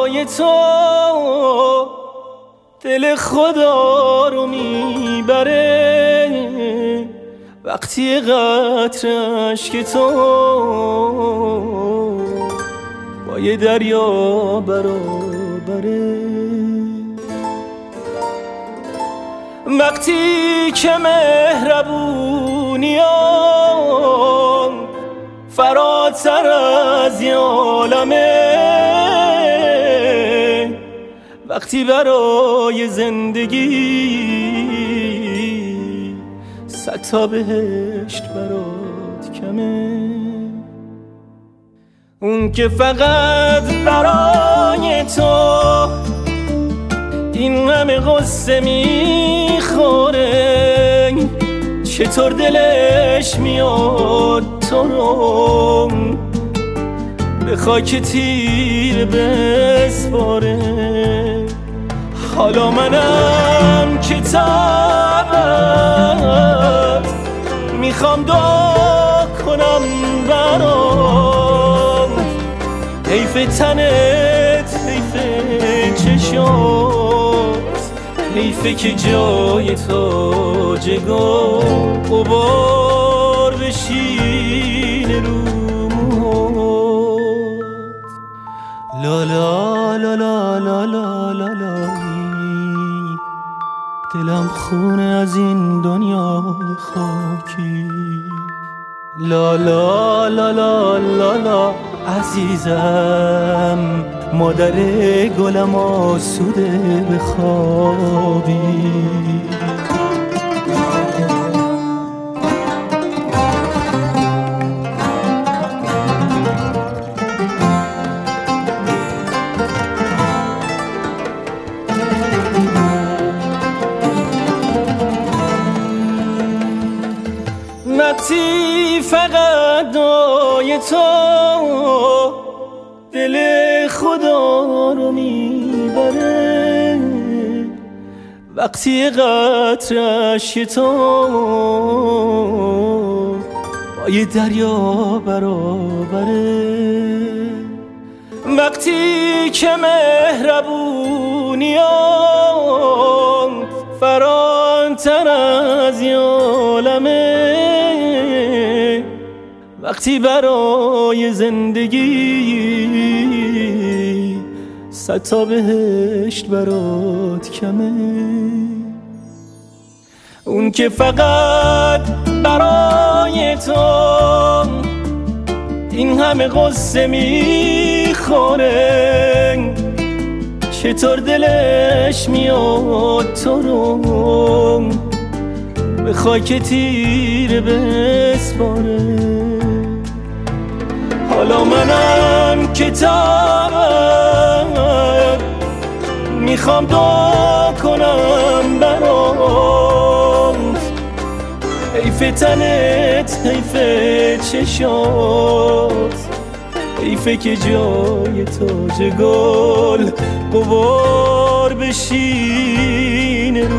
برای تو دل خدا رو میبره وقتی قطره اشک تو با یه دریا برابره. وقتی که مهربونیام فراتر از یه عالمه، وقتی برای زندگی صد تا بهشت برات کمه، اون که فقط برای تو این همه غصه میخوره، چطور دلش میاد تو رو به خاک تیر بسپاره. حالا منم که تبت میخوام دعا کنم برات، حیف تنت حیف چشات، حیفه که جای تاج گل غبار بشینه رو موهات. لا لا لا لا لا لا لا لا، دلم خونه از این دنیای خاکی. لا لا لا لا لا لا عزیزم، مادر گلم آسوده بخوابی. وقتی فقط دعای تو دل خدا رو میبره، وقتی قطره اشک تو با یه دریا برابره، وقتی که مهربونیام فراتر از یه عالمه، وقتی برای زندگی صد تا بهشت برات کمه، اون که فقط برای تو این همه غصه میخوره، چطور دلش میاد تو رو به خاک تیر بسپاره. حالا منم که تبت میخوام دعا کنم برات، حیف تنت حیف چشات، حیفه که جای تاج گل غبار بشینه رو